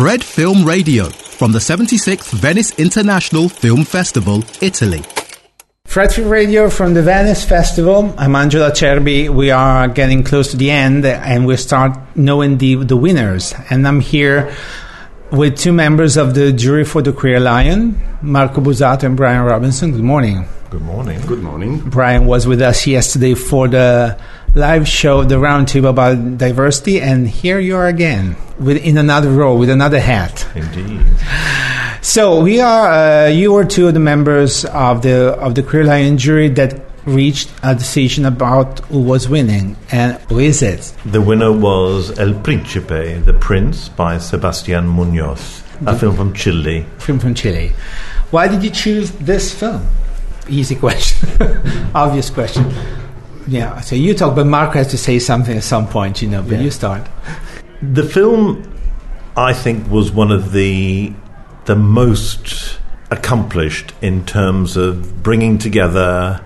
Fred Film Radio from the 76th Venice International Film Festival, Italy. Fred Film Radio from the Venice Festival. I'm Angelo Acerbi. We are getting close to the end and we start knowing the winners. And I'm here with two members of the jury for the Queer Lion, Marco Busato and Brian Robinson. Good morning. Good morning. Good morning. Brian was with us yesterday for the live show, the roundtable about diversity, and here you are again, in another role, with another hat. Indeed. So we are, you were two of the members of the Queer Lion jury that reached a decision about who was winning, and who is it? The winner was El Principe, The Prince, by Sebastián Muñoz, a film from Chile. Film from Chile. Why did you choose this film? Easy question. Obvious question. Yeah, so you talk, but Marco has to say something at some point, but you start. The film, I think, was one of the most accomplished in terms of bringing together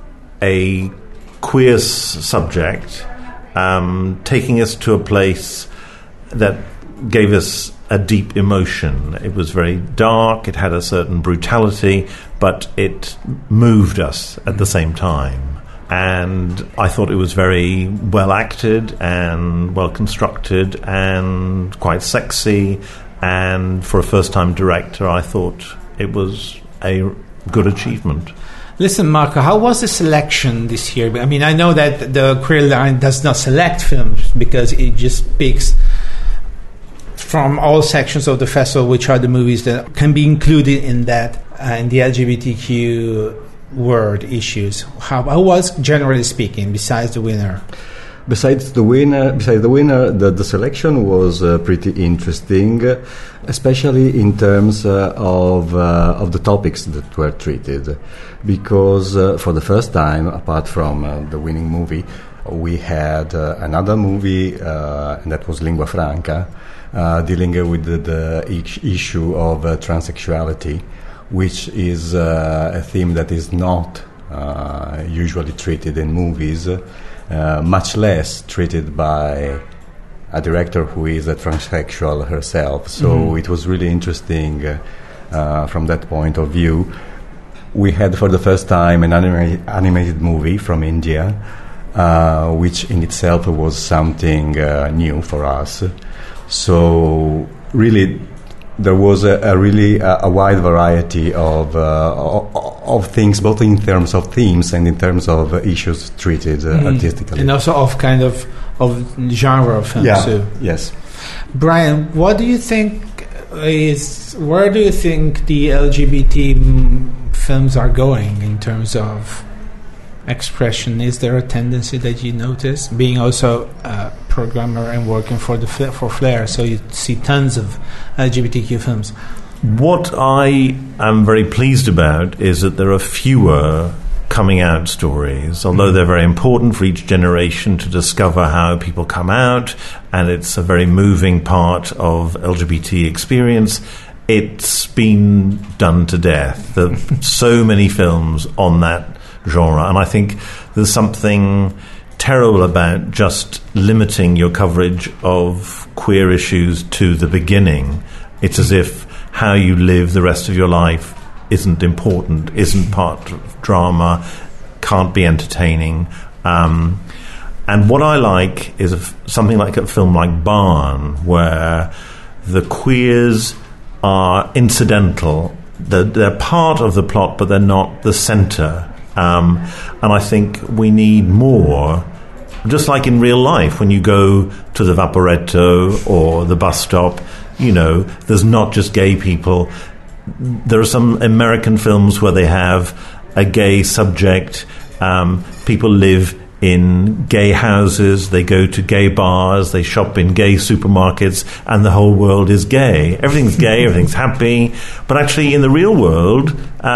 a queer subject, taking us to a place that gave us a deep emotion. It was very dark, it had a certain brutality, but it moved us at the same time. And I thought it was very well acted and well constructed and quite sexy. And for a first-time director, I thought it was a good achievement. Listen, Marco, how was the selection this year? I mean, I know that the Queer Line does not select films because it just picks from all sections of the festival which are the movies that can be included in that, in the LGBTQ world issues. How was, generally speaking, besides the winner? Besides the winner, the selection was pretty interesting, especially in terms of the topics that were treated, because for the first time, apart from the winning movie, we had another movie, and that was Lingua Franca, dealing with the issue of transsexuality, which is a theme that is not usually treated in movies. Much less treated by a director who is a transsexual herself. So it was really interesting from that point of view. We had for the first time an animated movie from India, which in itself was something new for us. So really there was a wide variety of things, both in terms of themes and in terms of issues treated artistically, and also of kind of genre of films too. Yes. Brian, what do you think where do you think the LGBT films are going in terms of expression? Is there a tendency that you notice, being also a programmer and working for Flair, so you see tons of LGBTQ films? What I am very pleased about is that there are fewer coming out stories, although they're very important for each generation to discover how people come out, and it's a very moving part of LGBT experience. It's been done to death. There are so many films on that genre, and I think there's something terrible about just limiting your coverage of queer issues to the beginning. It's as if how you live the rest of your life isn't important, isn't part of drama, can't be entertaining. And what I like is something like a film like Barn, where the queers are incidental. They're part of the plot, but they're not the centre. And I think we need more, just like in real life, when you go to the Vaporetto or the bus stop, there's not just gay people. There are some American films where they have a gay subject. People live in gay houses, they go to gay bars, they shop in gay supermarkets, and the whole world is gay. Everything's gay, everything's happy. But actually, in the real world,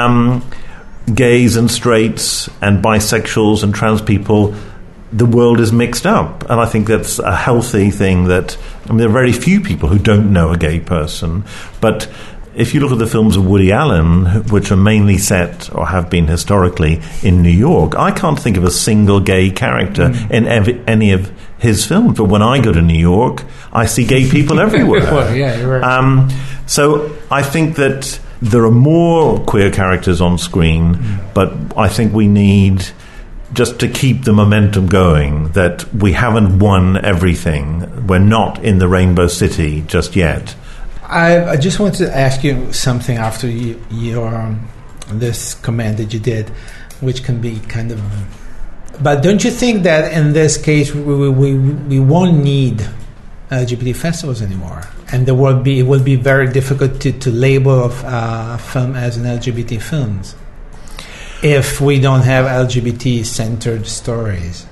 gays and straights and bisexuals and trans people, the world is mixed up. And I think that's a healthy thing. There are very few people who don't know a gay person, but if you look at the films of Woody Allen, which are mainly set or have been historically in New York, I can't think of a single gay character in any of his films. But when I go to New York, I see gay people everywhere. Well, yeah, you're right. So I think that there are more queer characters on screen, but I think we need, just to keep the momentum going, that we haven't won everything. We're not in the Rainbow City just yet. I just wanted to ask you something after your this comment that you did, which can be kind of... But don't you think that in this case we won't need LGBT festivals anymore? And it will be very difficult to label a film as an LGBT film if we don't have LGBT-centered stories.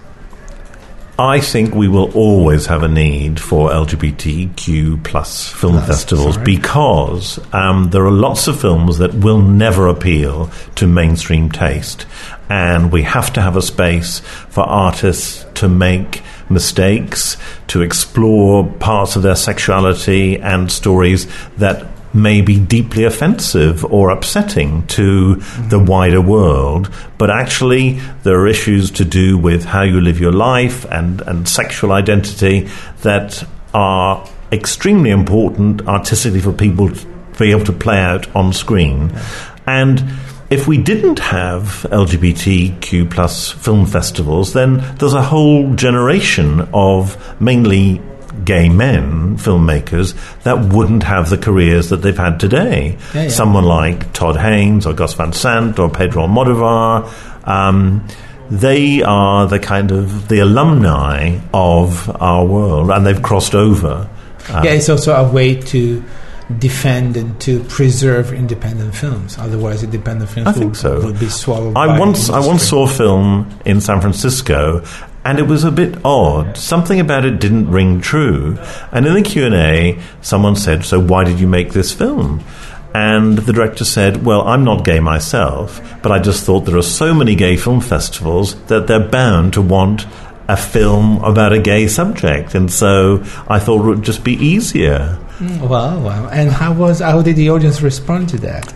I think we will always have a need for LGBTQ plus film festivals because there are lots of films that will never appeal to mainstream taste. And we have to have a space for artists to make mistakes, to explore parts of their sexuality and stories that may be deeply offensive or upsetting to the wider world, but actually there are issues to do with how you live your life and sexual identity that are extremely important artistically for people to be able to play out on screen. And if we didn't have LGBTQ plus film festivals, then there's a whole generation of mainly gay men filmmakers that wouldn't have the careers that they've had today. Yeah. Someone like Todd Haynes or Gus Van Sant or Pedro Almodovar, they are the kind of the alumni of our world, and they've crossed over. It's also a way to defend and to preserve independent films. Otherwise, independent films would be swallowed. I once saw a film in San Francisco, and it was a bit odd. Something about it didn't ring true. And in the Q&A, someone said, "So why did you make this film?" And the director said, "Well, I'm not gay myself, but I just thought there are so many gay film festivals that they're bound to want a film about a gay subject. And so I thought it would just be easier." Wow. And how did the audience respond to that?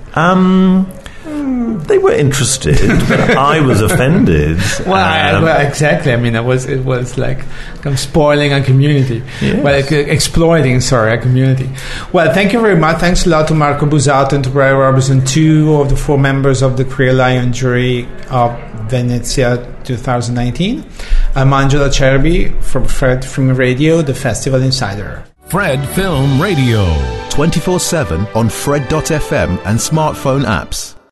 They were interested, but I was offended. Well, exactly. I mean, it was like spoiling a community. Yes. Well, exploiting, a community. Well, thank you very much. Thanks a lot to Marco Busato and to Brian Robertson, 2 of the 4 members of the Queer Lion jury of Venezia 2019. I'm Angela Cerbi from Fred Film Radio, the Festival Insider. Fred Film Radio. 24/7 on Fred.fm and smartphone apps.